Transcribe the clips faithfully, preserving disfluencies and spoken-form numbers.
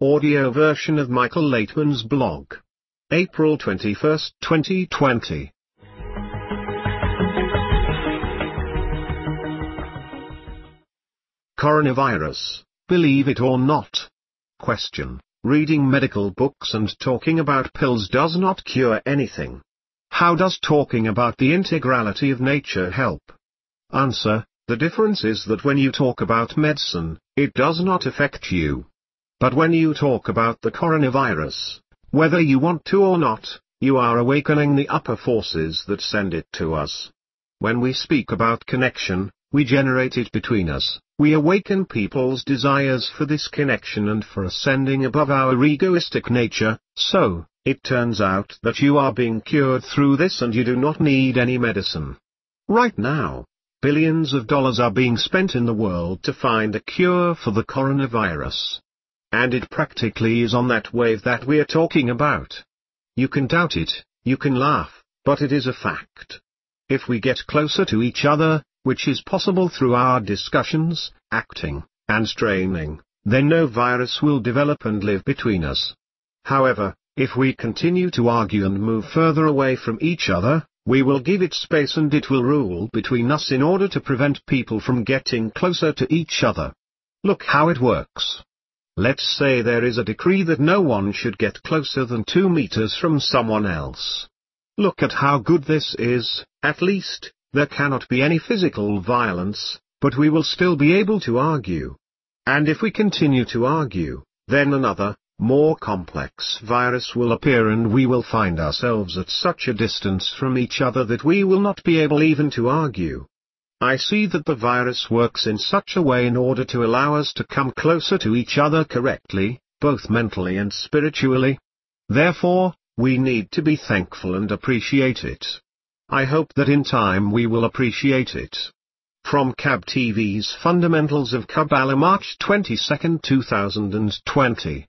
audio version of Michael Laitman's blog. April twenty-first, twenty twenty. Coronavirus, believe it or not? Question. Reading medical books and talking about pills does not cure anything. How does talking about the integrality of nature help? Answer. The difference is that when you talk about medicine, it does not affect you. But when you talk about the coronavirus, whether you want to or not, you are awakening the upper forces that send it to us. When we speak about connection, we generate it between us, we awaken people's desires for this connection and for ascending above our egoistic nature, so, it turns out that you are being cured through this and you do not need any medicine. Right now, billions of dollars are being spent in the world to find a cure for the coronavirus. And it practically is on that wave that we're talking about. You can doubt it, you can laugh, but it is a fact. If we get closer to each other, which is possible through our discussions, acting, and training, then no virus will develop and live between us. However, if we continue to argue and move further away from each other, we will give it space and it will rule between us in order to prevent people from getting closer to each other. Look how it works. Let's say there is a decree that no one should get closer than two meters from someone else. Look at how good this is. At least, there cannot be any physical violence, but we will still be able to argue. And if we continue to argue, then another, more complex virus will appear and we will find ourselves at such a distance from each other that we will not be able even to argue. I see that the virus works in such a way in order to allow us to come closer to each other correctly, both mentally and spiritually. Therefore, we need to be thankful and appreciate it. I hope that in time we will appreciate it. From C A B T V's Fundamentals of Kabbalah, March twenty-second, two thousand twenty.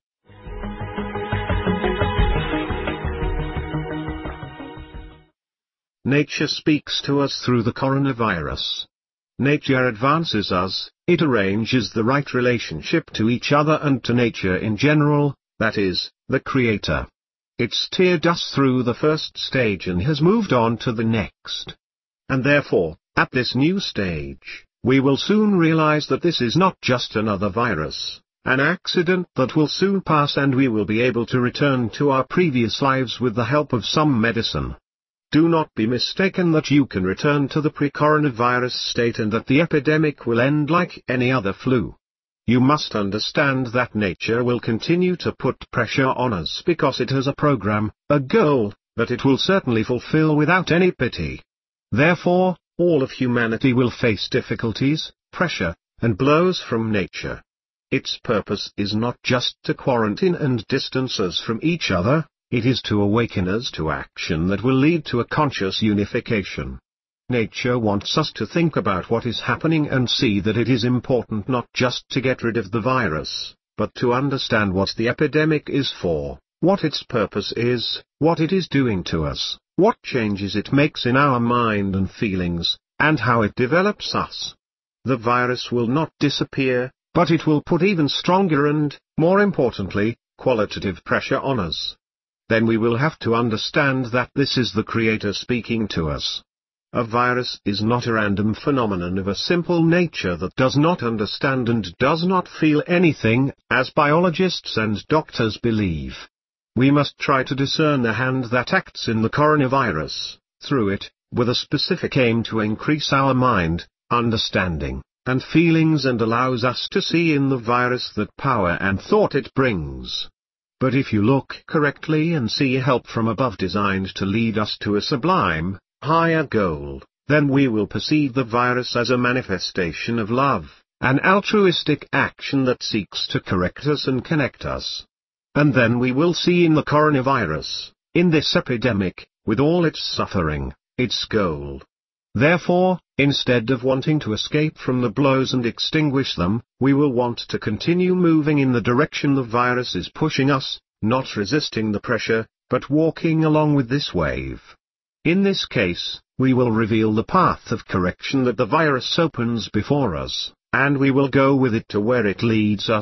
Nature speaks to us through the coronavirus. Nature advances us, it arranges the right relationship to each other and to nature in general, that is, the Creator. It steered us through the first stage and has moved on to the next. And therefore, at this new stage, we will soon realize that this is not just another virus, an accident that will soon pass and we will be able to return to our previous lives with the help of some medicine. Do not be mistaken that you can return to the pre-coronavirus state and that the epidemic will end like any other flu. You must understand that nature will continue to put pressure on us because it has a program, a goal, that it will certainly fulfill without any pity. Therefore, all of humanity will face difficulties, pressure, and blows from nature. Its purpose is not just to quarantine and distance us from each other, it is to awaken us to action that will lead to a conscious unification. Nature wants us to think about what is happening and see that it is important not just to get rid of the virus, but to understand what the epidemic is for, what its purpose is, what it is doing to us, what changes it makes in our mind and feelings, and how it develops us. The virus will not disappear, but it will put even stronger and, more importantly, qualitative pressure on us. Then we will have to understand that this is the Creator speaking to us. A virus is not a random phenomenon of a simple nature that does not understand and does not feel anything, as biologists and doctors believe. We must try to discern the hand that acts in the coronavirus, through it, with a specific aim to increase our mind, understanding, and feelings and allows us to see in the virus that power and thought it brings. But if you look correctly and see help from above designed to lead us to a sublime, higher goal, then we will perceive the virus as a manifestation of love, an altruistic action that seeks to correct us and connect us. And then we will see in the coronavirus, in this epidemic, with all its suffering, its goal. Therefore, instead of wanting to escape from the blows and extinguish them, we will want to continue moving in the direction the virus is pushing us, not resisting the pressure, but walking along with this wave. In this case, we will reveal the path of correction that the virus opens before us, and we will go with it to where it leads us.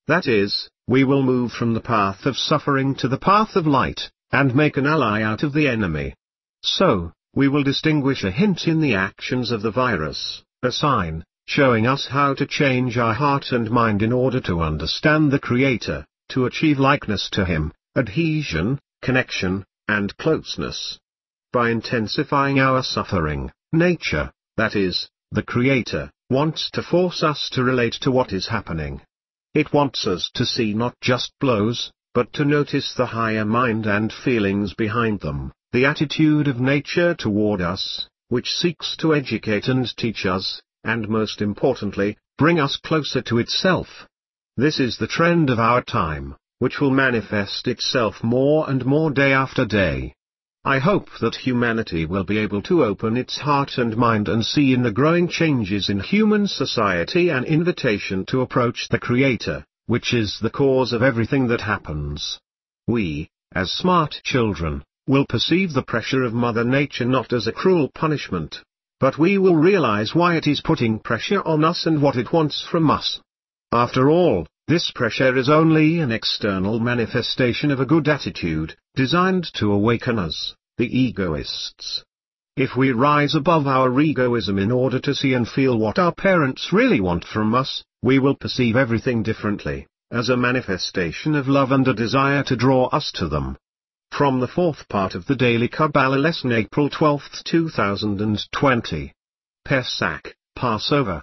That is, we will move from the path of suffering to the path of light, and make an ally out of the enemy. So, we will distinguish a hint in the actions of the virus, a sign, showing us how to change our heart and mind in order to understand the Creator, to achieve likeness to Him, adhesion, connection, and closeness. By intensifying our suffering, nature, that is, the Creator, wants to force us to relate to what is happening. It wants us to see not just blows, but to notice the higher mind and feelings behind them, the attitude of nature toward us, which seeks to educate and teach us, and most importantly, bring us closer to itself. This is the trend of our time, which will manifest itself more and more day after day. I hope that humanity will be able to open its heart and mind and see in the growing changes in human society an invitation to approach the Creator, which is the cause of everything that happens. We, as smart children, will perceive the pressure of Mother Nature not as a cruel punishment, but we will realize why it is putting pressure on us and what it wants from us. After all, this pressure is only an external manifestation of a good attitude, designed to awaken us, the egoists. If we rise above our egoism in order to see and feel what our parents really want from us, we will perceive everything differently, as a manifestation of love and a desire to draw us to them. From the fourth part of the Daily Kabbalah Lesson, April twelfth two thousand twenty. Pesach, Passover.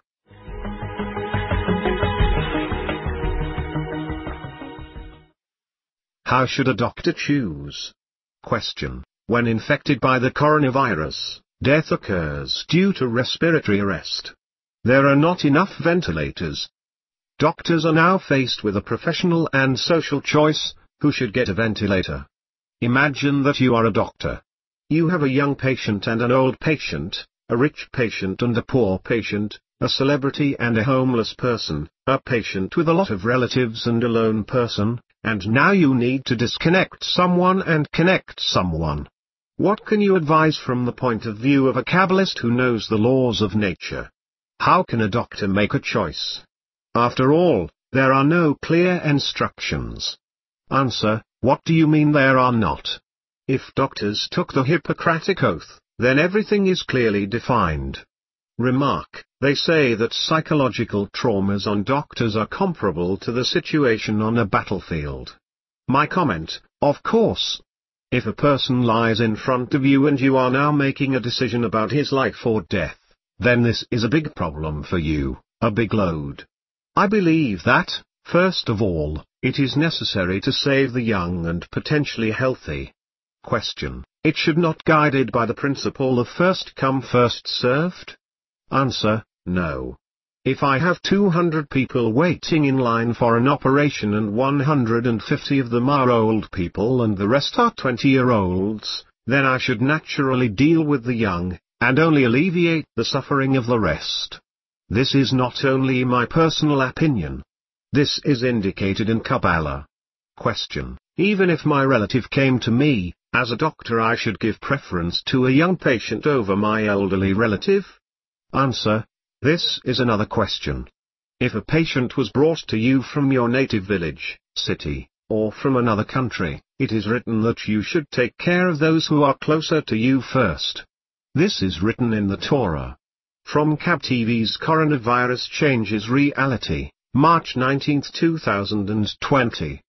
How should a doctor choose? Question. When infected by the coronavirus, death occurs due to respiratory arrest. There are not enough ventilators. Doctors are now faced with a professional and social choice: who should get a ventilator? Imagine that you are a doctor. You have a young patient and an old patient, a rich patient and a poor patient, a celebrity and a homeless person, a patient with a lot of relatives and a lone person, and now you need to disconnect someone and connect someone. What can you advise from the point of view of a Kabbalist who knows the laws of nature? How can a doctor make a choice? After all, there are no clear instructions. Answer. What do you mean there are not? If doctors took the Hippocratic Oath, then everything is clearly defined. Remark, they say that psychological traumas on doctors are comparable to the situation on a battlefield. My comment, of course. If a person lies in front of you and you are now making a decision about his life or death, then this is a big problem for you, a big load. I believe that, first of all, it is necessary to save the young and potentially healthy. Question. It should not guided by the principle of first come first served? Answer. No. If I have two hundred people waiting in line for an operation and one hundred fifty of them are old people and the rest are twenty-year-olds, then I should naturally deal with the young, and only alleviate the suffering of the rest. This is not only my personal opinion. This is indicated in Kabbalah. Question. Even if my relative came to me, as a doctor I should give preference to a young patient over my elderly relative? Answer. This is another question. If a patient was brought to you from your native village, city, or from another country, it is written that you should take care of those who are closer to you first. This is written in the Torah. From Kab T V's Coronavirus Changes Reality, March nineteenth two thousand twenty.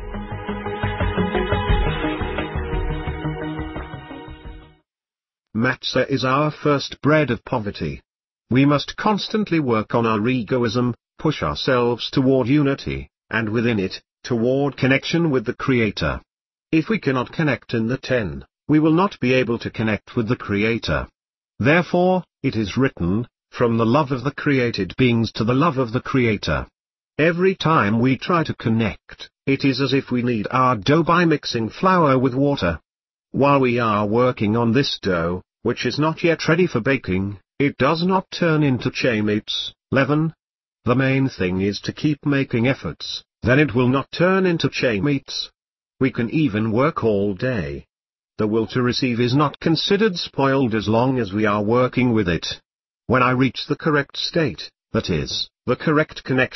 Matzah is our first bread of poverty. We must constantly work on our egoism, push ourselves toward unity, and within it, toward connection with the Creator. If we cannot connect in the ten, we will not be able to connect with the Creator. Therefore, it is written, from the love of the created beings to the love of the Creator. Every time we try to connect, it is as if we knead our dough by mixing flour with water. While we are working on this dough, which is not yet ready for baking, it does not turn into chameats, leaven. The main thing is to keep making efforts, then it will not turn into chameats. We can even work all day. The will to receive is not considered spoiled as long as we are working with it. When I reach the correct state, that is, the correct connection,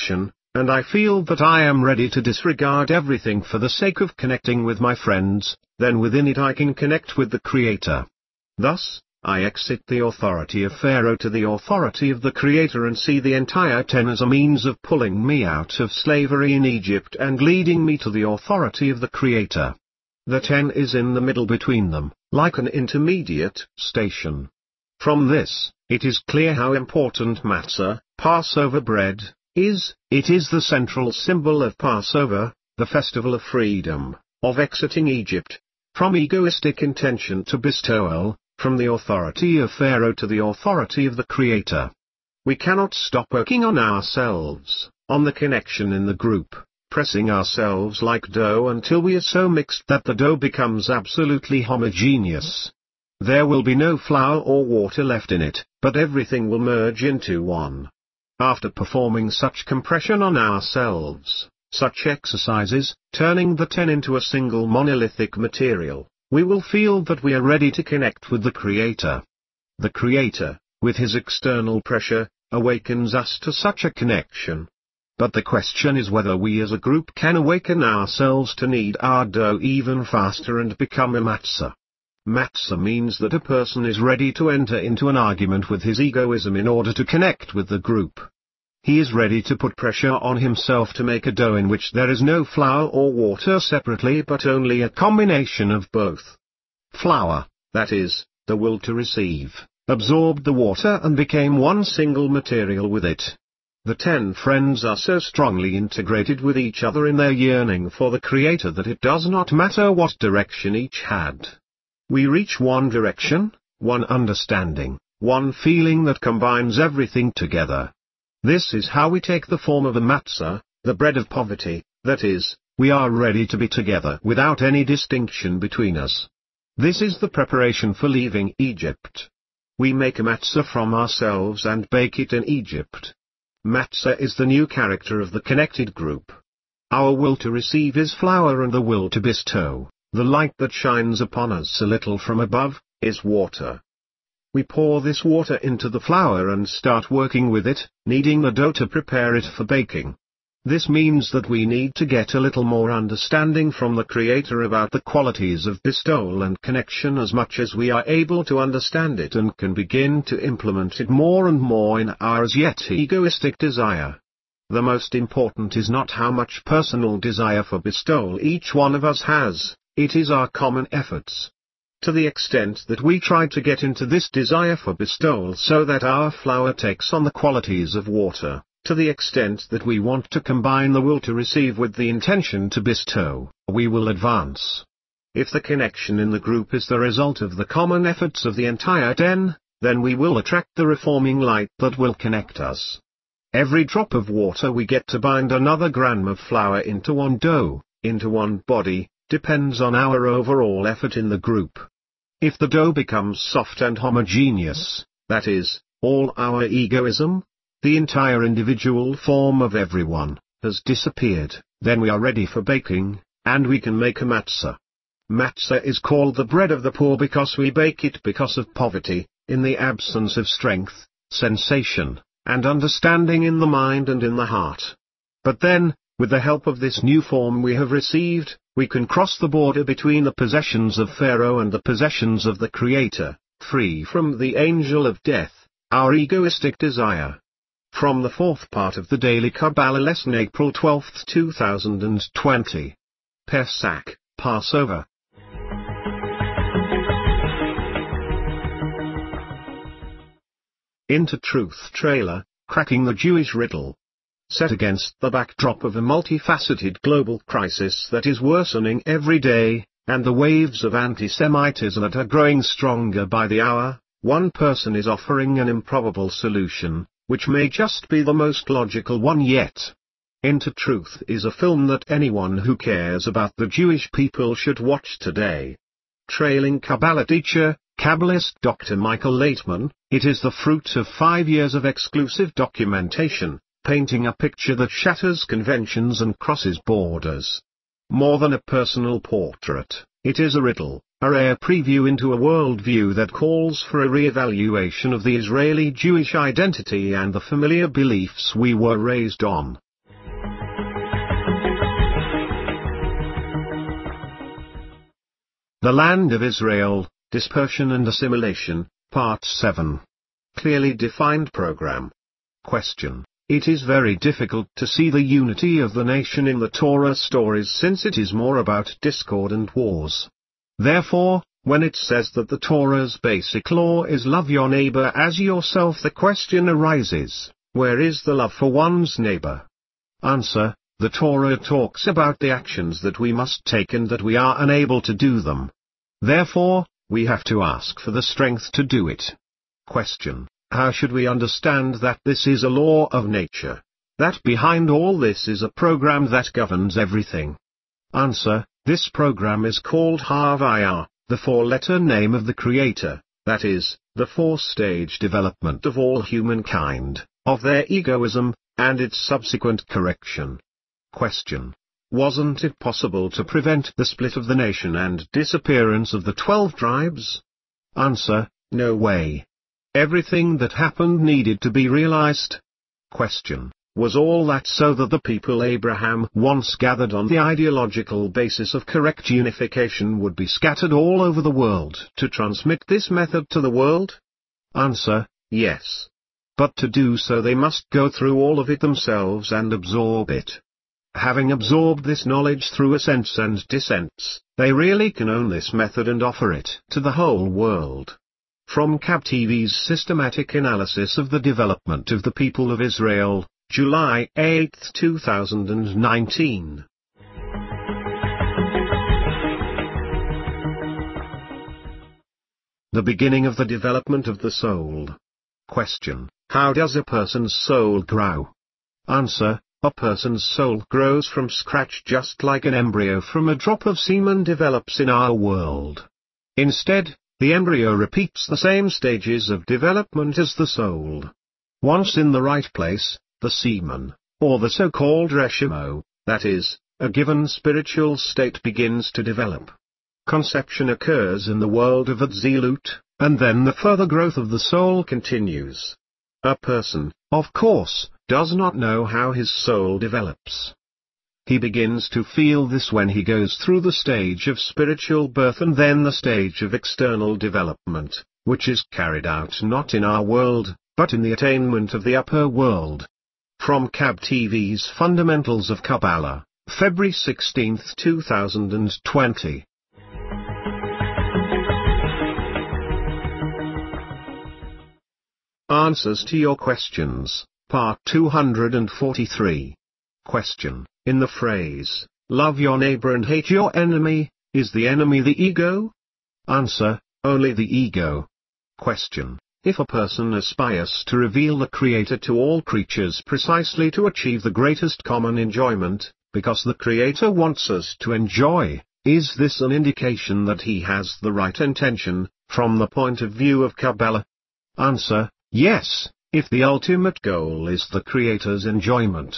and I feel that I am ready to disregard everything for the sake of connecting with my friends, then within it I can connect with the Creator. Thus, I exit the authority of Pharaoh to the authority of the Creator and see the entire ten as a means of pulling me out of slavery in Egypt and leading me to the authority of the Creator. The ten is in the middle between them, like an intermediate station. From this, it is clear how important matzah, Passover bread, is. It is the central symbol of Passover, the festival of freedom, of exiting Egypt, from egoistic intention to bestowal, from the authority of Pharaoh to the authority of the Creator. We cannot stop working on ourselves, on the connection in the group, pressing ourselves like dough until we are so mixed that the dough becomes absolutely homogeneous. There will be no flour or water left in it, but everything will merge into one. After performing such compression on ourselves, such exercises, turning the ten into a single monolithic material, we will feel that we are ready to connect with the Creator. The Creator, with his external pressure, awakens us to such a connection. But the question is whether we as a group can awaken ourselves to knead our dough even faster and become a matzah. Matzah means that a person is ready to enter into an argument with his egoism in order to connect with the group. He is ready to put pressure on himself to make a dough in which there is no flour or water separately but only a combination of both. Flour, that is, the will to receive, absorbed the water and became one single material with it. The ten friends are so strongly integrated with each other in their yearning for the Creator that it does not matter what direction each had. We reach one direction, one understanding, one feeling that combines everything together. This is how we take the form of a matzah, the bread of poverty, that is, we are ready to be together without any distinction between us. This is the preparation for leaving Egypt. We make a matzah from ourselves and bake it in Egypt. Matzah is the new character of the connected group. Our will to receive is flour and the will to bestow, the light that shines upon us a little from above, is water. We pour this water into the flour and start working with it, kneading the dough to prepare it for baking. This means that we need to get a little more understanding from the Creator about the qualities of bestowal and connection as much as we are able to understand it and can begin to implement it more and more in our as yet egoistic desire. The most important is not how much personal desire for bestowal each one of us has, it is our common efforts. To the extent that we try to get into this desire for bestowal so that our flour takes on the qualities of water, to the extent that we want to combine the will to receive with the intention to bestow, we will advance. If the connection in the group is the result of the common efforts of the entire ten, then we will attract the reforming light that will connect us. Every drop of water we get to bind another gram of flour into one dough, into one body, depends on our overall effort in the group. If the dough becomes soft and homogeneous, that is, all our egoism, the entire individual form of everyone, has disappeared, then we are ready for baking, and we can make a matzah. Matzah is called the bread of the poor because we bake it because of poverty, in the absence of strength, sensation, and understanding in the mind and in the heart. But then, with the help of this new form we have received, we can cross the border between the possessions of Pharaoh and the possessions of the Creator, free from the angel of death, our egoistic desire. From the fourth part of the Daily Kabbalah Lesson, April twelfth two thousand twenty. Pesach, Passover. Into Truth trailer, cracking the Jewish riddle. Set against the backdrop of a multifaceted global crisis that is worsening every day, and the waves of anti-Semitism that are growing stronger by the hour, one person is offering an improbable solution, which may just be the most logical one yet. Into Truth is a film that anyone who cares about the Jewish people should watch today. Trailing Kabbalah teacher, Kabbalist Doctor Michael Laitman, it is the fruit of five years of exclusive documentation, painting a picture that shatters conventions and crosses borders. More than a personal portrait, it is a riddle, a rare preview into a worldview that calls for a re-evaluation of the Israeli Jewish identity and the familiar beliefs we were raised on. The Land of Israel, Dispersion and Assimilation, Part seven. Clearly defined program. Question. It is very difficult to see the unity of the nation in the Torah stories since it is more about discord and wars. Therefore, when it says that the Torah's basic law is love your neighbor as yourself, the question arises, where is the love for one's neighbor? Answer. The Torah talks about the actions that we must take and that we are unable to do them. Therefore, we have to ask for the strength to do it. Question. How should we understand that this is a law of nature? That behind all this is a program that governs everything? Answer. This program is called Havaya, the four-letter name of the Creator, that is, the four-stage development of all humankind, of their egoism, and its subsequent correction. Question. Wasn't it possible to prevent the split of the nation and disappearance of the twelve tribes? Answer. No way. Everything that happened needed to be realized. Question. Was all that so that the people Abraham once gathered on the ideological basis of correct unification would be scattered all over the world to transmit this method to the world? Answer. Yes. But to do so they must go through all of it themselves and absorb it. Having absorbed this knowledge through ascents and descents, they really can own this method and offer it to the whole world. From C A B T V's Systematic Analysis of the Development of the People of Israel, July eighth two thousand nineteen. The beginning of the development of the soul. Question. How does a person's soul grow? Answer. A person's soul grows from scratch just like an embryo from a drop of semen develops in our world. Instead, the embryo repeats the same stages of development as the soul. Once in the right place, the semen, or the so-called reshimo, that is, a given spiritual state begins to develop. Conception occurs in the world of Atzilut, and then the further growth of the soul continues. A person, of course, does not know how his soul develops. He begins to feel this when he goes through the stage of spiritual birth and then the stage of external development, which is carried out not in our world, but in the attainment of the upper world. From C A B T V's Fundamentals of Kabbalah, February sixteenth two thousand twenty. Answers to your questions, Part two hundred forty-three. Question. In the phrase, love your neighbor and hate your enemy, is the enemy the ego? Answer. Only the ego. Question. If a person aspires to reveal the Creator to all creatures precisely to achieve the greatest common enjoyment, because the Creator wants us to enjoy, is this an indication that he has the right intention, from the point of view of Kabbalah? Answer. Yes, if the ultimate goal is the Creator's enjoyment.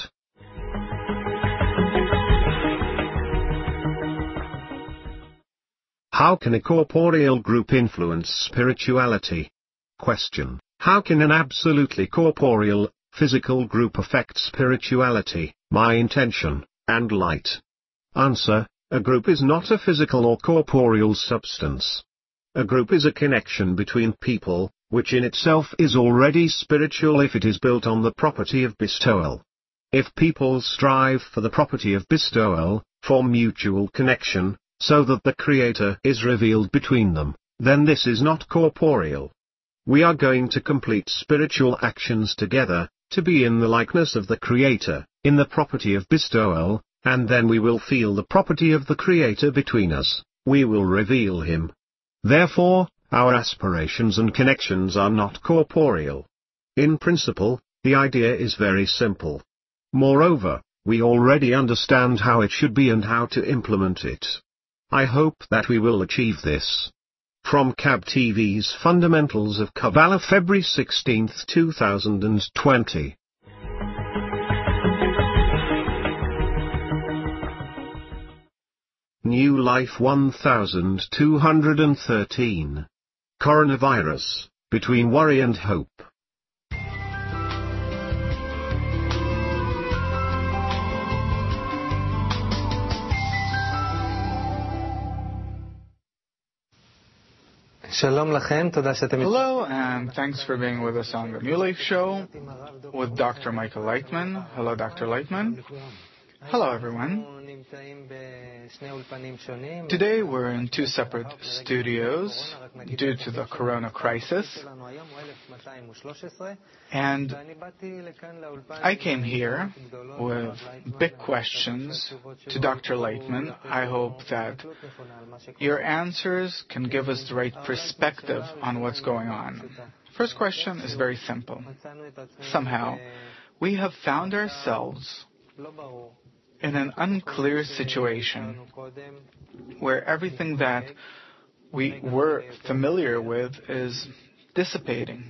How can a corporeal group influence spirituality? Question. How can an absolutely corporeal, physical group affect spirituality, my intention, and light? Answer. A group is not a physical or corporeal substance. A group is a connection between people, which in itself is already spiritual if it is built on the property of bestowal. If people strive for the property of bestowal, for mutual connection, so that the Creator is revealed between them, then this is not corporeal. We are going to complete spiritual actions together, to be in the likeness of the Creator, in the property of bestowal, and then we will feel the property of the Creator between us, we will reveal Him. Therefore, our aspirations and connections are not corporeal. In principle, the idea is very simple. Moreover, we already understand how it should be and how to implement it. I hope that we will achieve this. From C A B T V's Fundamentals of Kabbalah, February sixteenth two thousand twenty. New Life one thousand two hundred thirteen. Coronavirus, Between Worry and Hope. Hello, and thanks for being with us on the New Life Show with Doctor Michael Leitman. Hello, Doctor Leitman. Hello, everyone. Today we're in two separate studios due to the corona crisis. And I came here with big questions to Doctor Leitman. I hope that your answers can give us the right perspective on what's going on. First question is very simple. Somehow, we have found ourselves in an unclear situation where everything that we were familiar with is dissipating.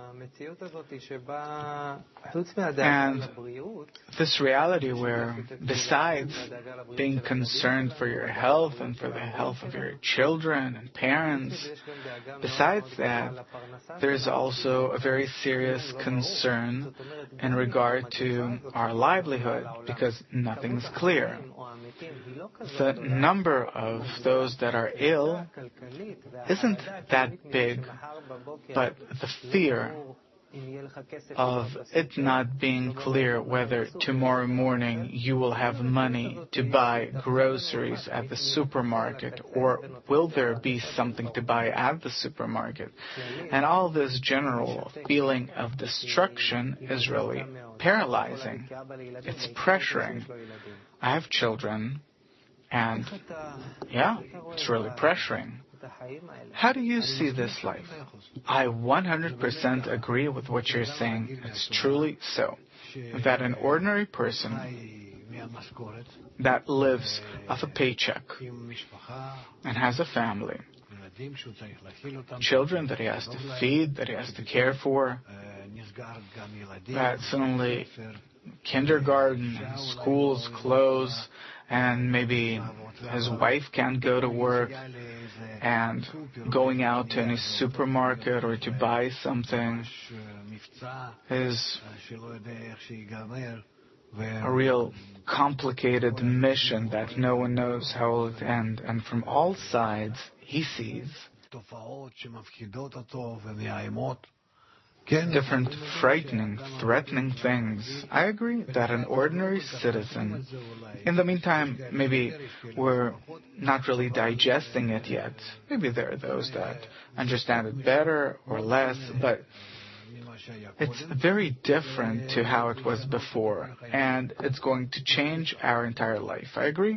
And this reality where, besides being concerned for your health and for the health of your children and parents, besides that, there's also a very serious concern in regard to our livelihood, because nothing's clear. The number of those that are ill isn't that big, but the fear of it not being clear whether tomorrow morning you will have money to buy groceries at the supermarket, or will there be something to buy at the supermarket. And all this general feeling of destruction is really paralyzing. It's pressuring. I have children, and yeah, it's really pressuring. How do you see this life? I one hundred percent agree with what you're saying. It's truly so. That an ordinary person that lives off a paycheck and has a family, children that he has to feed, that he has to care for, that suddenly kindergarten and schools close, and maybe his wife can't go to work, and going out to any supermarket or to buy something is a real complicated mission that no one knows how it will end. And from all sides, he sees different frightening, threatening things. I agree that an ordinary citizen, in the meantime, maybe we're not really digesting it yet. Maybe there are those that understand it better or less, but it's very different to how it was before, and it's going to change our entire life. I agree.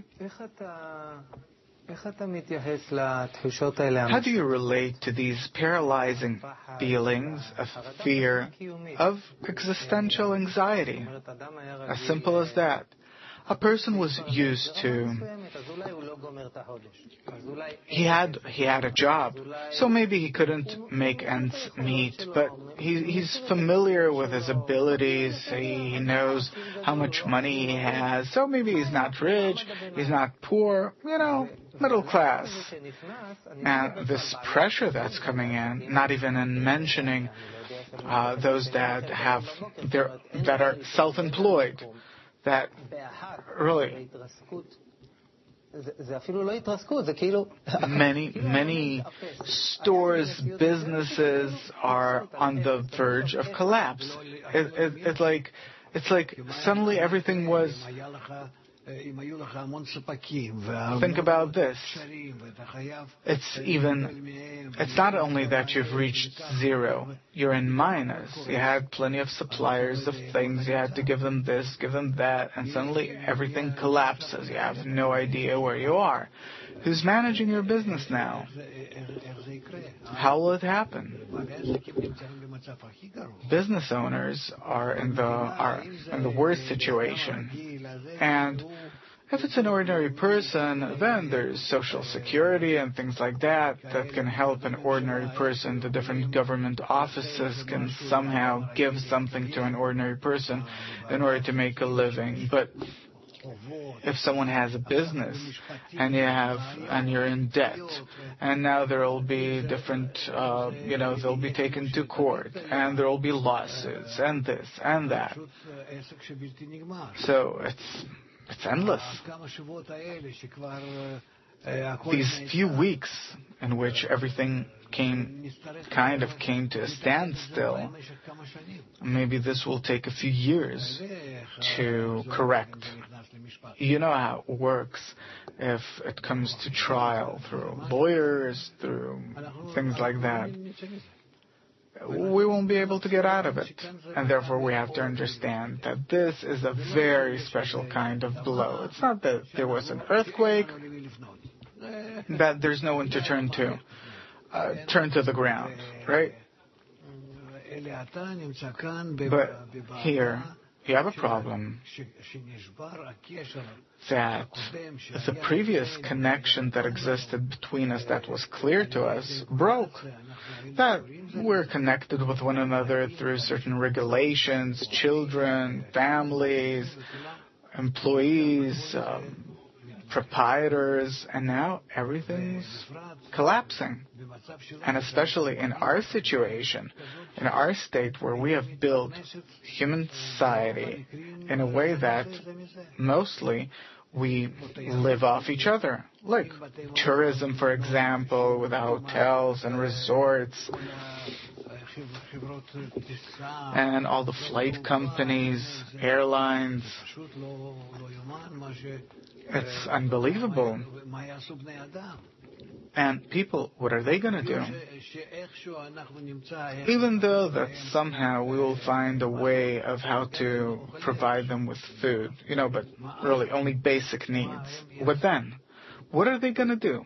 How do you relate to these paralyzing feelings of fear, of existential anxiety? As simple as that. A person was used to, he had he had a job, so maybe he couldn't make ends meet, but he, he's familiar with his abilities, he knows how much money he has, so maybe he's not rich, he's not poor, you know, middle class. And this pressure that's coming in, not even in mentioning uh, those that have their, that are self-employed, that really many many stores, businesses are on the verge of collapse. It, it, it's like it's like suddenly everything was. Think about this. It's even, it's not only that you've reached zero, you're in minus. You had plenty of suppliers of things, you had to give them this, give them that, and suddenly everything collapses. You have no idea where you are. Who's managing your business now? How will it happen? Business owners are in the are in the worst situation. And if it's an ordinary person, then there's Social Security and things like that that can help an ordinary person. The different government offices can somehow give something to an ordinary person in order to make a living. But if someone has a business and you have and you're in debt, and now there will be different, uh, you know, they'll be taken to court, and there will be lawsuits, and this and that. So it's it's endless. these few weeks in which everything came, kind of came to a standstill, maybe this will take a few years to correct. You know how it works if it comes to trial through lawyers, through things like that. We won't be able to get out of it. And therefore we have to understand that this is a very special kind of blow. It's not that there was an earthquake, that there's no one to turn to, uh, turn to the ground, right? But here, you have a problem that the previous connection that existed between us that was clear to us broke. That we're connected with one another through certain regulations, children, families, employees, um, proprietors, and now everything's collapsing. And especially in our situation, in our state where we have built human society in a way that mostly we live off each other. Like tourism, for example, with the hotels and resorts, and all the flight companies, airlines. It's unbelievable. And people, what are they going to do? Even though that somehow we will find a way of how to provide them with food, you know, but really only basic needs. What then? What are they going to do?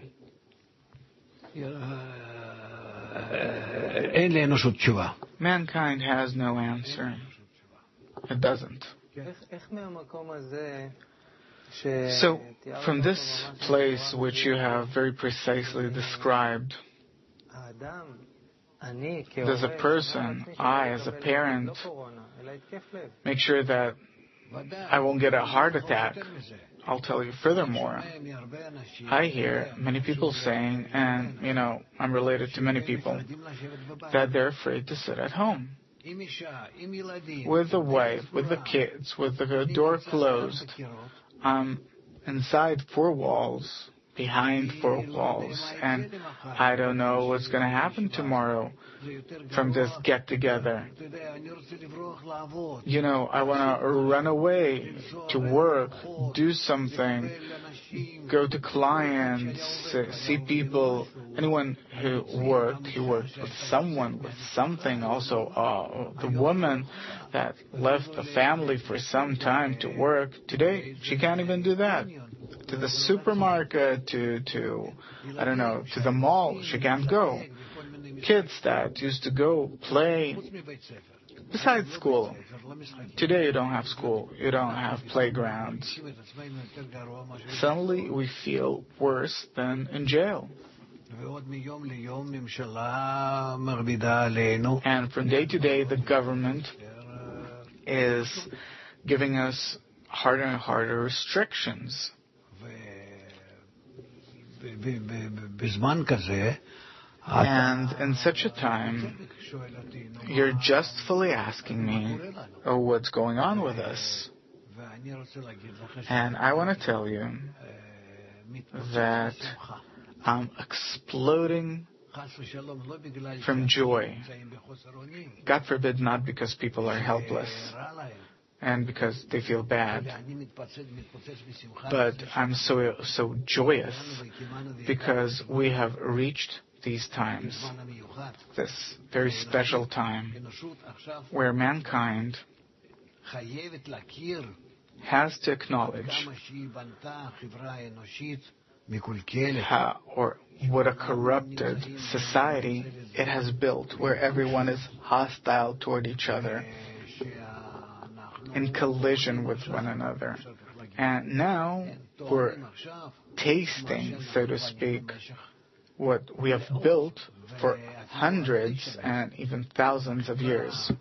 Mankind has no answer. It doesn't. So, from this place which you have very precisely described, does a person, I as a parent, make sure that I won't get a heart attack? I'll tell you furthermore, I hear many people saying, and, you know, I'm related to many people, that they're afraid to sit at home with the wife, with the kids, with the door closed. Um, inside four walls, behind four walls, and I don't know what's going to happen tomorrow from this get-together. You know, I want to run away to work, do something, go to clients, see people. Anyone who worked, who worked with someone, with something also. Uh, the woman that left the family for some time to work, today she can't even do that. To the supermarket, to, to I don't know, to the mall, she can't go. Kids that used to go play besides school. Today you don't have school, you don't have playgrounds. Suddenly we feel worse than in jail. And from day to day the government is giving us harder and harder restrictions. And in such a time, you're justly asking me, oh, what's going on with us? And I want to tell you that I'm exploding from joy. God forbid, not because people are helpless and because they feel bad, but I'm so so joyous because we have reached these times, this very special time where mankind has to acknowledge how, or what a corrupted society it has built, where everyone is hostile toward each other, in collision with one another. And now we're tasting, so to speak, what we have built for hundreds and even thousands of years.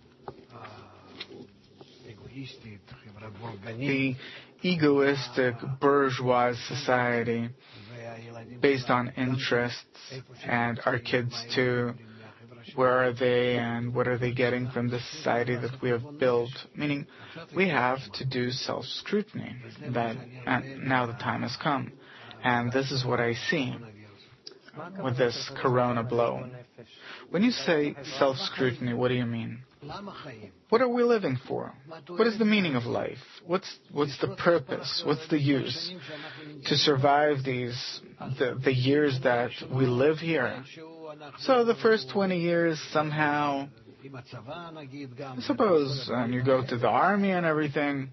The egoistic bourgeois society based on interests, and our kids too. Where are they and what are they getting from the society that we have built? Meaning, we have to do self-scrutiny. That and now the time has come. And this is what I see with this corona blow. When you say self-scrutiny, what do you mean? What are we living for? What is the meaning of life? What's what's the purpose? What's the use to survive these the, the years that we live here? So the first twenty years somehow, I suppose, and you go to the army and everything.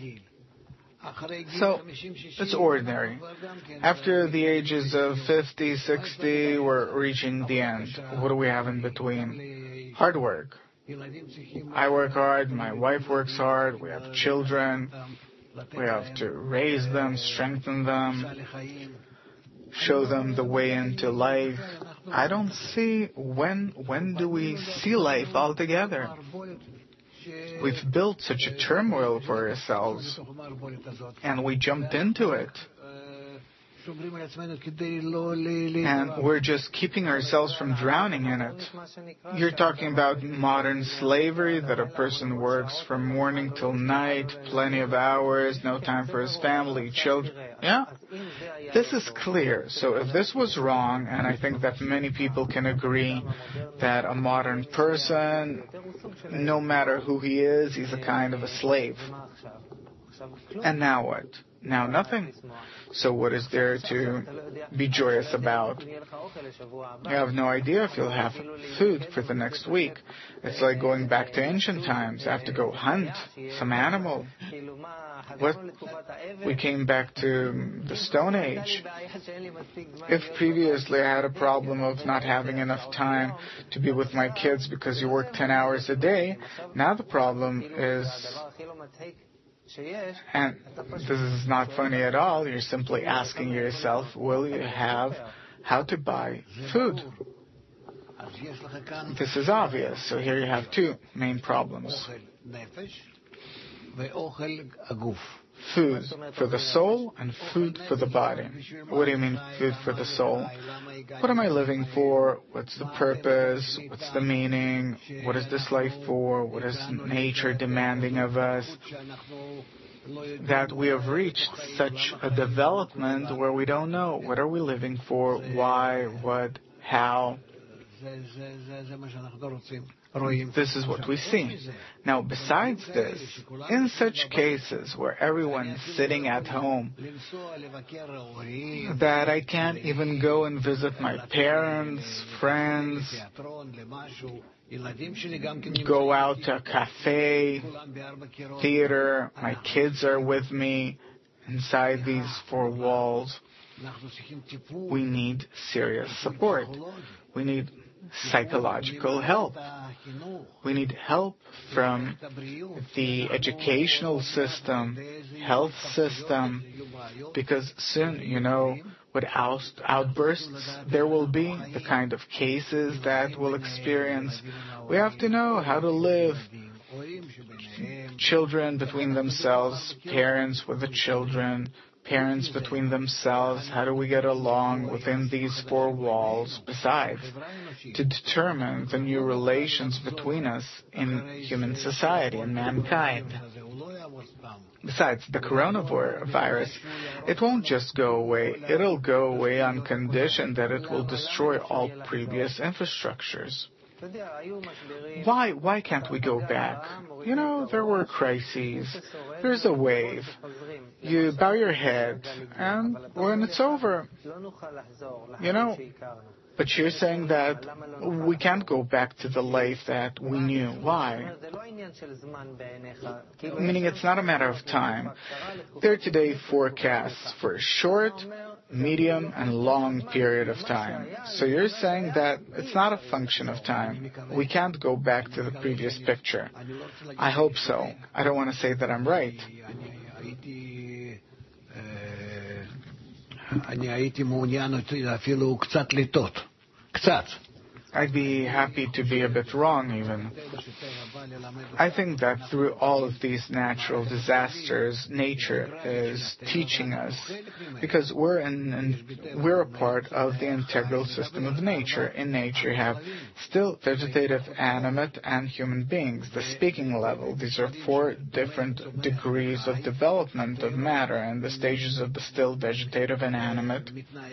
So it's ordinary. After the ages of fifty, sixty, we're reaching the end. What do we have in between? Hard work. I work hard, my wife works hard, we have children, we have to raise them, strengthen them, show them the way into life. I don't see when when do we see life altogether? We've built such a turmoil for ourselves, and we jumped into it. And we're just keeping ourselves from drowning in it. You're talking about modern slavery, that a person works from morning till night, plenty of hours, no time for his family, children. Yeah, this is clear. So if this was wrong, and I think that many people can agree that a modern person, no matter who he is, he's a kind of a slave. And now what? Now nothing. So what is there to be joyous about? You have no idea if you'll have food for the next week. It's like going back to ancient times. I have to go hunt some animal. What? We came back to the Stone Age. If previously I had a problem of not having enough time to be with my kids because you work ten hours a day, now the problem is... And this is not funny at all. You're simply asking yourself, will you have how to buy food? This is obvious. So here you have two main problems. Food for the soul and food for the body. What do you mean food for the soul? What am I living for? What's the purpose? What's the meaning? What is this life for? What is nature demanding of us? That we have reached such a development where we don't know. What are we living for? Why? What? How? This is what we see. Now, besides this, in such cases where everyone's sitting at home, that I can't even go and visit my parents, friends, go out to a cafe, theater, my kids are with me inside these four walls, we need serious support. We need psychological help. We need help from the educational system, health system, because soon, you know, with out- outbursts there will be, the kind of cases that we'll experience. We have to know how to live. Children between themselves, parents with the children, parents between themselves, how do we get along within these four walls? Besides, to determine the new relations between us in human society and mankind. Besides, the coronavirus, it won't just go away. It'll go away on condition that it will destroy all previous infrastructures. Why why can't we go back? You know, there were crises. There's a wave. You bow your head, and when it's over, you know. But you're saying that we can't go back to the life that we knew. Why? Meaning it's not a matter of time. There are today forecasts for a short, medium, and long period of time. So you're saying that it's not a function of time. We can't go back to the previous picture. I hope so. I don't want to say that I'm right. אני הייתי מעוניין אפילו קצת לטעות. קצת. I'd be happy to be a bit wrong even. I think that through all of these natural disasters, nature is teaching us, because we're in, in, we're a part of the integral system of nature. In nature you have still, vegetative, animate, and human beings. The speaking level, these are four different degrees of development of matter, and the stages of the still, vegetative, and animate.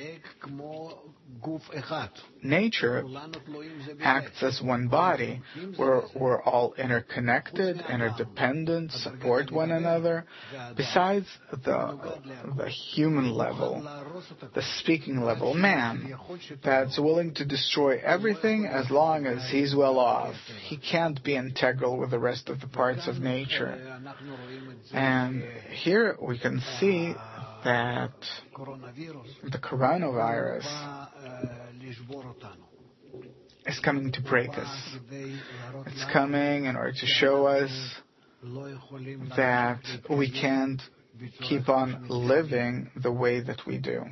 Nature acts as one body. We're, we're all interconnected, interdependent, support one another. Besides the, the human level, the speaking level, man, that's willing to destroy everything as long as he's well off. He can't be integral with the rest of the parts of nature. And here we can see that the coronavirus is coming to break us. It's coming in order to show us that we can't keep on living the way that we do.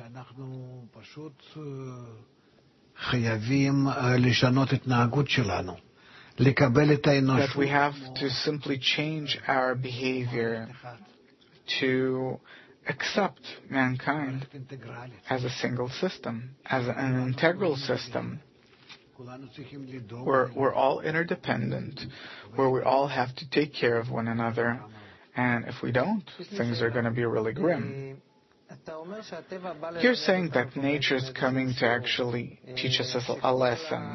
That we have to simply change our behavior to accept mankind as a single system, as an integral system. We're, we're all interdependent, where we all have to take care of one another, and if we don't, things are going to be really grim. You're saying that nature is coming to actually teach us a lesson,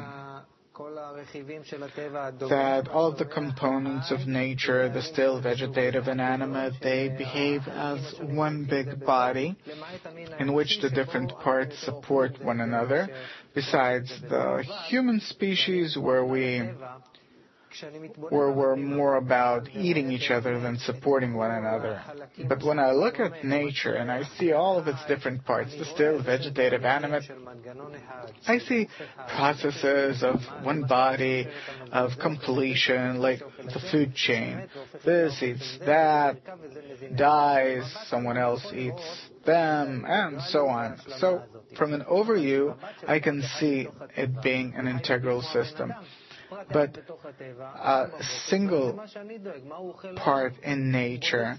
that all of the components of nature, the still, vegetative, and animate, they behave as one big body in which the different parts support one another, besides the human species where we where we're more about eating each other than supporting one another. But when I look at nature and I see all of its different parts, the still, vegetative, animate, I see processes of one body, of completion, like the food chain. This eats that, dies, someone else eats them, and so on. So from an overview, I can see it being an integral system. But a single part in nature,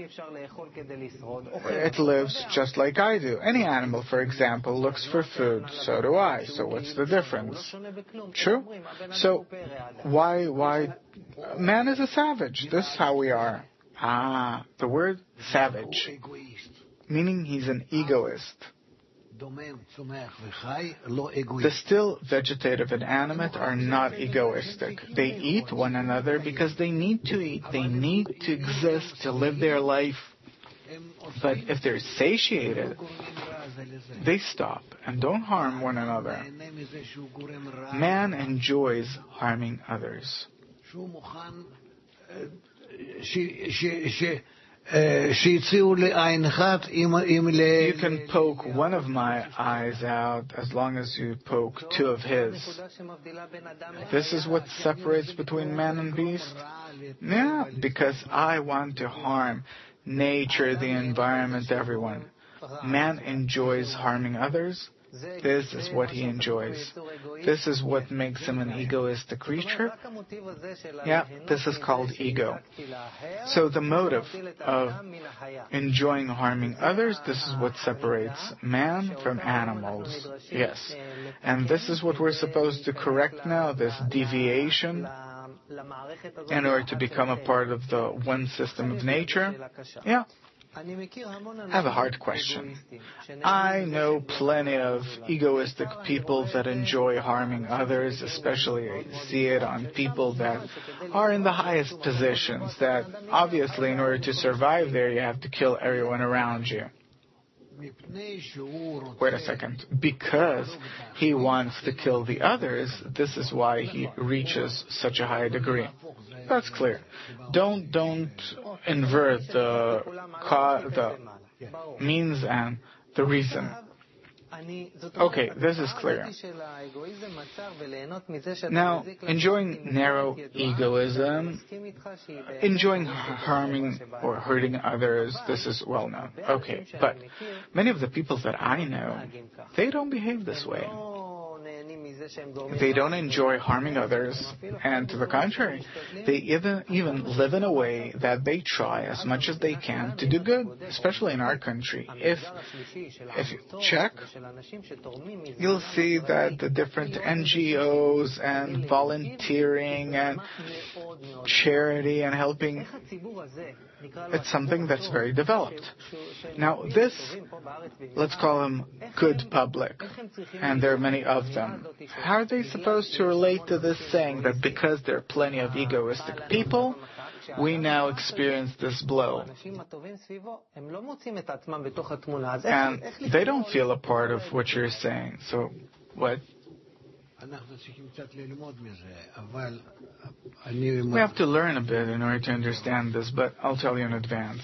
it lives just like I do. Any animal, for example, looks for food. So do I. So what's the difference? True? So why, why? Man is a savage. This is how we are. Ah, the word savage, meaning he's an egoist. The still, vegetative, and animate are not egoistic. They eat one another because they need to eat. They need to exist to live their life. But if they're satiated, they stop and don't harm one another. Man enjoys harming others. You can poke one of my eyes out as long as you poke two of his. This is what separates between man and beast? Yeah, because I want to harm nature, the environment, everyone. Man enjoys harming others. This is what he enjoys. This is what makes him an egoistic creature. Yeah, this is called ego. So the motive of enjoying harming others, this is what separates man from animals. Yes. And this is what we're supposed to correct now, this deviation, in order to become a part of the one system of nature. Yeah. I have a hard question. I know plenty of egoistic people that enjoy harming others, especially I see it on people that are in the highest positions, that obviously in order to survive there you have to kill everyone around you. Wait a second. Because he wants to kill the others, this is why he reaches such a high degree. That's clear. Don't don't invert the the means and the reason. Okay, this is clear. Now, enjoying narrow egoism, enjoying harming or hurting others, this is well known. Okay, but many of the people that I know, they don't behave this way. they don't enjoy harming others, and to the contrary, they even, even live in a way that they try as much as they can to do good, especially in our country. If, if you check, you'll see that the different N G Os and volunteering and charity and helping, it's something that's very developed. Now this, let's call them good public, and there are many of them. How are they supposed to relate to this saying that because there are plenty of egoistic people, we now experience this blow? And they don't feel a part of what you're saying. So what? We have to learn a bit in order to understand this, but I'll tell you in advance.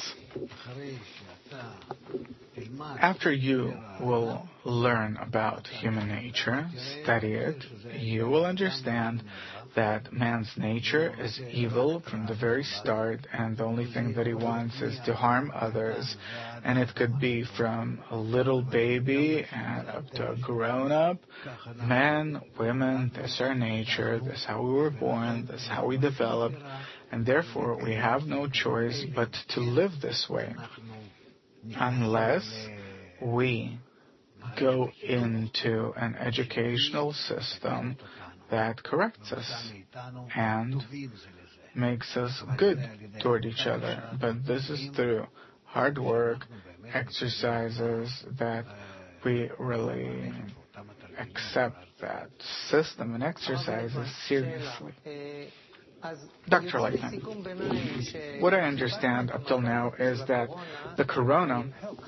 After you will learn about human nature, study it, you will understand that man's nature is evil from the very start, and the only thing that he wants is to harm others. And it could be from a little baby and up to a grown-up. Men, women, this is our nature, this is how we were born, this is how we developed, and therefore we have no choice but to live this way. Unless we go into an educational system that corrects us and makes us good toward each other. But this is through hard work, exercises, that we really accept that system and exercises seriously. Doctor Leitman, what I understand up till now is that the corona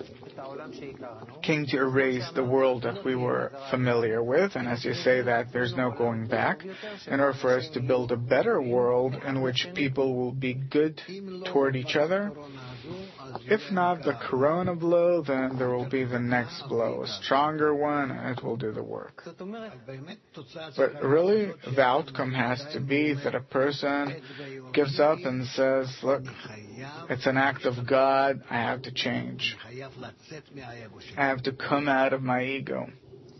came to erase the world that we were familiar with, and as you say that there's no going back, in order for us to build a better world in which people will be good toward each other. If not the corona blow, then there will be the next blow, a stronger one, and it will do the work. But really, the outcome has to be that a person gives up and says, look, it's an act of God, I have to change. I have to come out of my ego.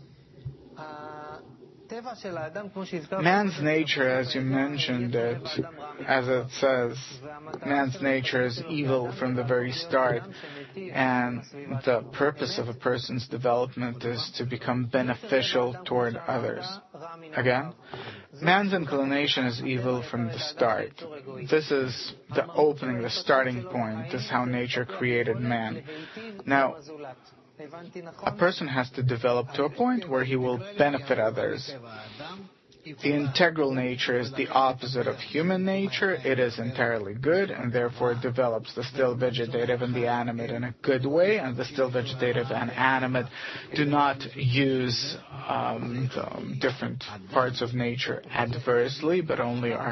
Man's nature, as you mentioned it, as it says, man's nature is evil from the very start, and the purpose of a person's development is to become beneficial toward others. Again, man's inclination is evil from the start. This is the opening, the starting point. This is how nature created man. Now, a person has to develop to a point where he will benefit others. The integral nature is the opposite of human nature. It is entirely good, and therefore it develops the still vegetative and the animate in a good way, and the still vegetative and animate do not use um, the different parts of nature adversely, but only are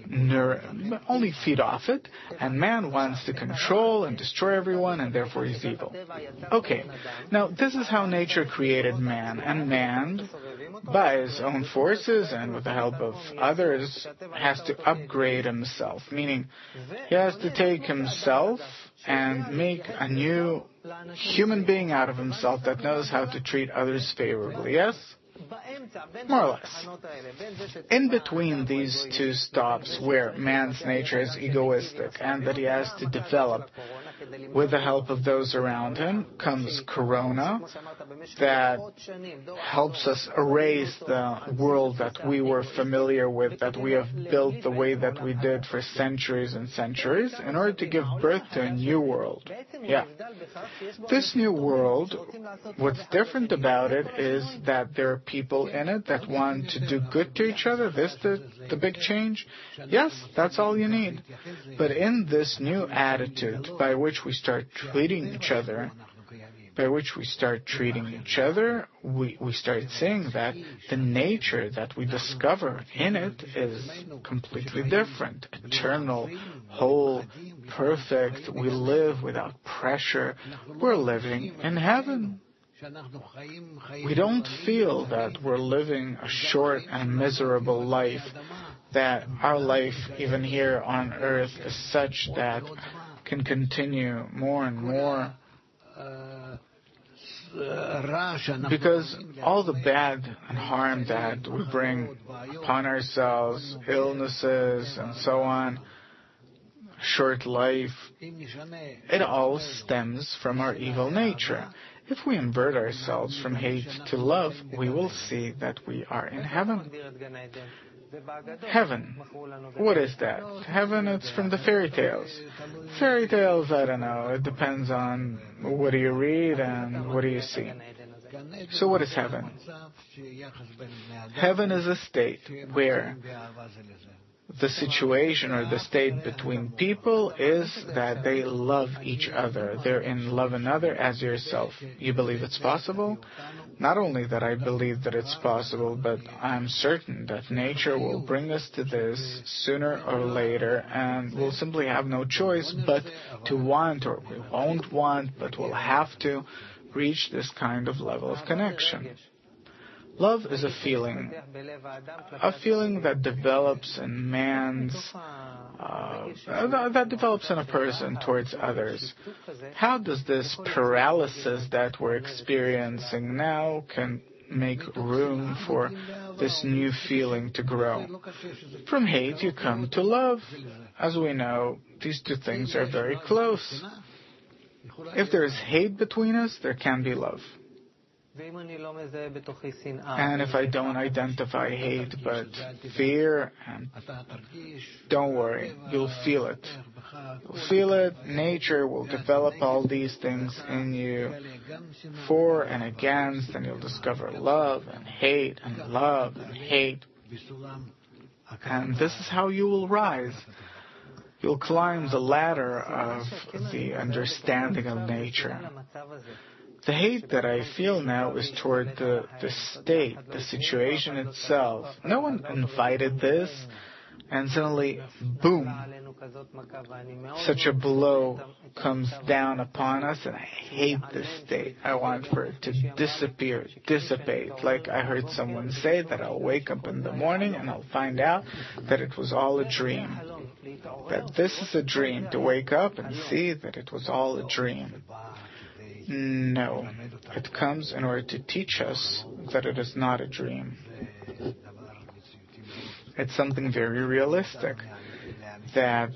only feed off it, and man wants to control and destroy everyone, and therefore he's evil. Okay, now this is how nature created man, and man, by his own forces and with the help of others, has to upgrade himself, meaning he has to take himself and make a new human being out of himself that knows how to treat others favorably, yes? More or less. In between these two stops where man's nature is egoistic and that he has to develop with the help of those around him, comes corona that helps us erase the world that we were familiar with, that we have built the way that we did for centuries and centuries, in order to give birth to a new world. Yeah. This new world, what's different about it is that there are people in it that want to do good to each other. This the, the big change? Yes, that's all you need. But in this new attitude by which we start treating each other, by which we start treating each other, we, we start seeing that the nature that we discover in it is completely different, eternal, whole, perfect. We live without pressure. We're living in heaven. We don't feel that we're living a short and miserable life, that our life, even here on earth, is such that can continue more and more. Because all the bad and harm that we bring upon ourselves, illnesses and so on, short life, it all stems from our evil nature. If we invert ourselves from hate to love, we will see that we are in heaven. Heaven. What is that? Heaven, it's from the fairy tales. Fairy tales, I don't know. It depends on what do you read and what do you see. So what is heaven? Heaven is a state where the situation or the state between people is that they love each other. They're in love another as yourself. You believe it's possible? Not only that I believe that it's possible, but I'm certain that nature will bring us to this sooner or later, and we'll simply have no choice but to want, or we won't want, but we'll have to reach this kind of level of connection. Love is a feeling, a feeling that develops in man's, uh, that develops in a person towards others. How does this paralysis that we're experiencing now can make room for this new feeling to grow? From hate you come to love. As we know, these two things are very close. If there is hate between us, there can be love. And if I don't identify hate but fear, and don't worry, you'll feel it. You'll feel it. Nature will develop all these things in you for and against, and you'll discover love and hate and love and hate. And this is how you will rise. You'll climb the ladder of the understanding of nature. The hate that I feel now is toward the, the state, the situation itself. No one invited this, and suddenly, boom, such a blow comes down upon us, and I hate this state. I want for it to disappear, dissipate. Like I heard someone say that I'll wake up in the morning and I'll find out that it was all a dream. That this is a dream, to wake up and see that it was all a dream. No, it comes in order to teach us that it is not a dream. It's something very realistic that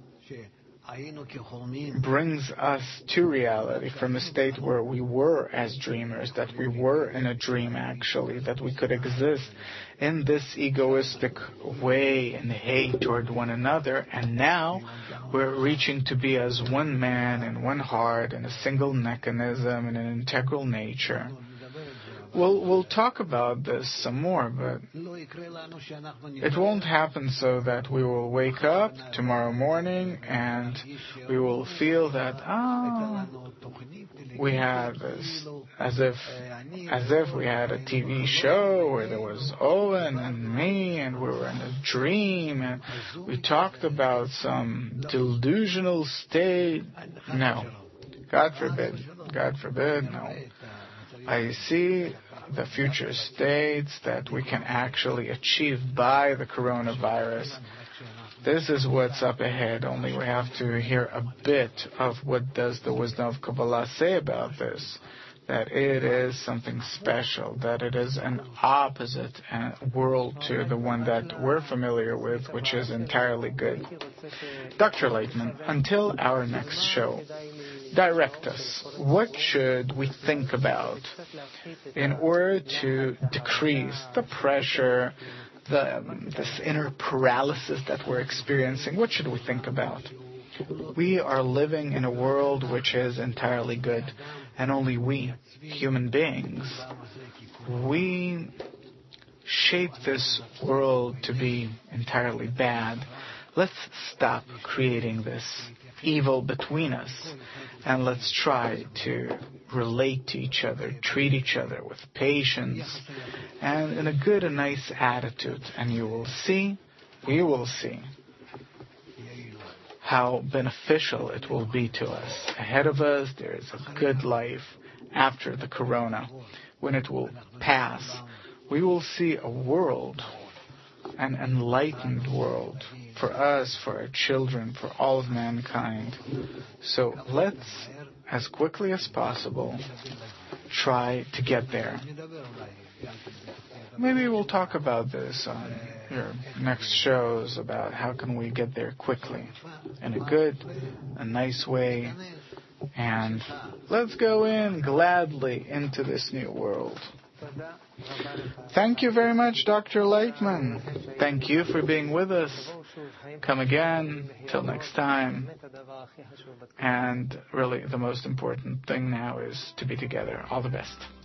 brings us to reality from a state where we were as dreamers, that we were in a dream actually, that we could exist in this egoistic way and hate toward one another, and now we're reaching to be as one man and one heart and a single mechanism and an integral nature. We'll, we'll talk about this some more, but it won't happen so that we will wake up tomorrow morning and we will feel that, ah, oh, we had this, as if, as if we had a T V show where there was Owen and me and we were in a dream and we talked about some delusional state. No. God forbid. God forbid, no. I see the future states that we can actually achieve by the coronavirus. This is what's up ahead, only we have to hear a bit of what does the wisdom of Kabbalah say about this. That it is something special, that it is an opposite world to the one that we're familiar with, which is entirely good. Doctor Leitman, until our next show, direct us. What should we think about in order to decrease the pressure, the, um, this inner paralysis that we're experiencing? What should we think about? We are living in a world which is entirely good, and only we, human beings, we shape this world to be entirely bad. Let's stop creating this evil between us, and let's try to relate to each other, treat each other with patience, and in a good and nice attitude. And you will see, we will see, how beneficial it will be to us. Ahead of us, there is a good life after the corona. When it will pass, we will see a world, an enlightened world, for us, for our children, for all of mankind. So let's, as quickly as possible, try to get there. Maybe we'll talk about this on your next shows, about how can we get there quickly, in a good, a nice way, and let's go in gladly into this new world. Thank you very much, Doctor Lightman. Thank you for being with us. Come again. Till next time. And really, the most important thing now is to be together. All the best.